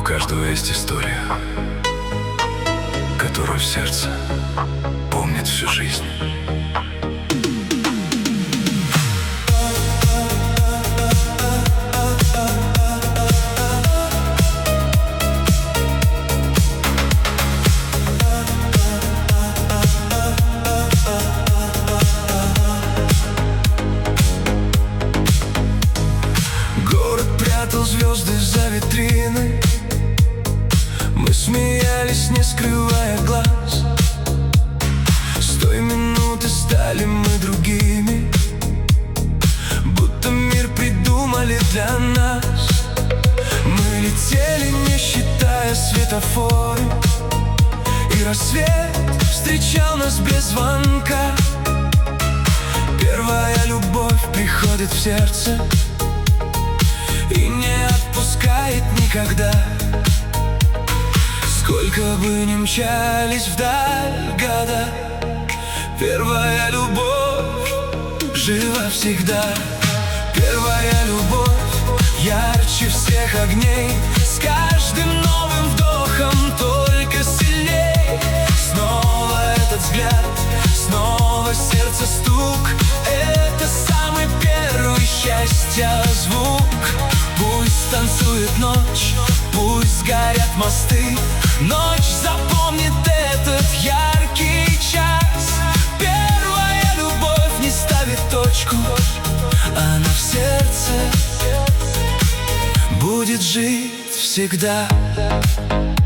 каждого есть история, которую в сердце помнит всю жизнь. Город прятал звезды за витрины, мы смеялись, не скрывая глаз. С той минуты стали мы другими, будто мир придумали для нас. Мы летели, не считая светофоры, и рассвет встречал нас без звонка. Первая любовь приходит в сердце и не отпускает никогда. Сколько бы ни мчались вдаль года, первая любовь жива всегда. Первая любовь ярче всех огней, с каждым новым вдохом только сильней. Снова этот взгляд, снова сердце стук, это самый первый счастья звук. Пусть танцует ночь, пусть горят мосты, ночь запомнит этот яркий час. Первая любовь не ставит точку, она в сердце будет жить всегда.